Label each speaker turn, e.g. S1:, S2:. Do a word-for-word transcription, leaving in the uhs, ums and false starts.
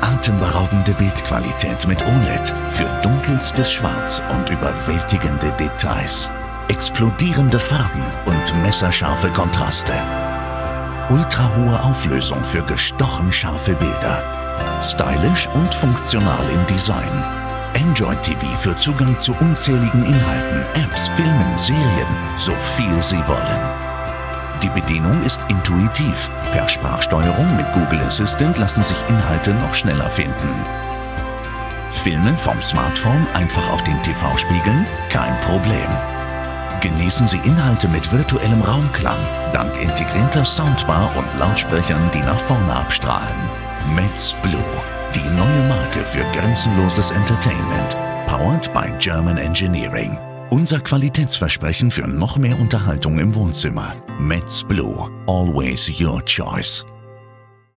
S1: Atemberaubende Bildqualität mit O L E D für dunkelstes Schwarz und überwältigende Details. Explodierende Farben und messerscharfe Kontraste. Ultrahohe Auflösung für gestochen scharfe Bilder. Stylisch und funktional im Design. Android T V für Zugang zu unzähligen Inhalten, Apps, Filmen, Serien, so viel Sie wollen. Die Bedienung ist intuitiv. Per Sprachsteuerung mit Google Assistant lassen sich Inhalte noch schneller finden. Filmen vom Smartphone einfach auf den T V spiegeln? Kein Problem. Genießen Sie Inhalte mit virtuellem Raumklang, dank integrierter Soundbar und Lautsprechern, die nach vorne abstrahlen. Metz Blue, die neue Marke für grenzenloses Entertainment. Powered by German Engineering. Unser Qualitätsversprechen für noch mehr Unterhaltung im Wohnzimmer. Metz Blue, always your choice.